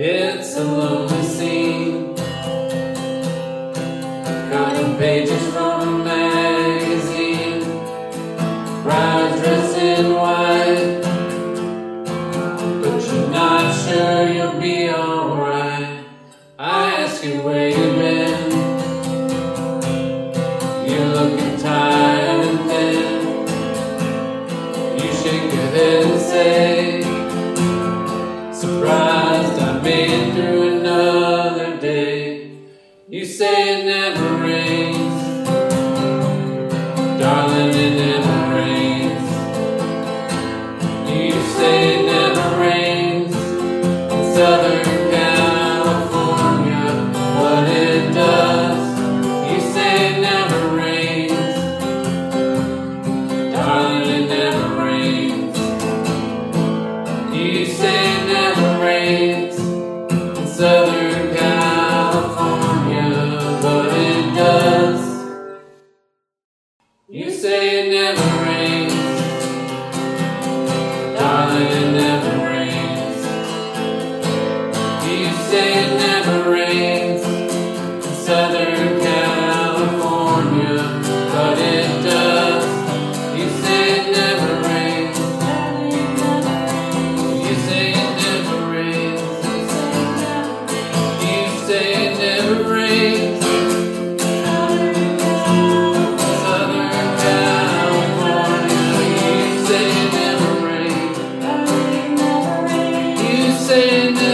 It's a lonely scene, cutting pages from a magazine, brides dressed in white, but you're not sure you'll be alright. I ask you where you've been, you're looking tired and thin. You shake your head and say, surprised I made it through another day. You say it never rains, darling, it never rains. You say it never rains in Southern California, but it does. You say it never rains, darling, it never rains. You say it never rains in Southern California, but it does. You say it never rains, darling, it never rains. You say it never rains in Southern California, but it does. You say it never rains. You say it never rains. You say it never rains. Southern California. You say it never rains. You say it never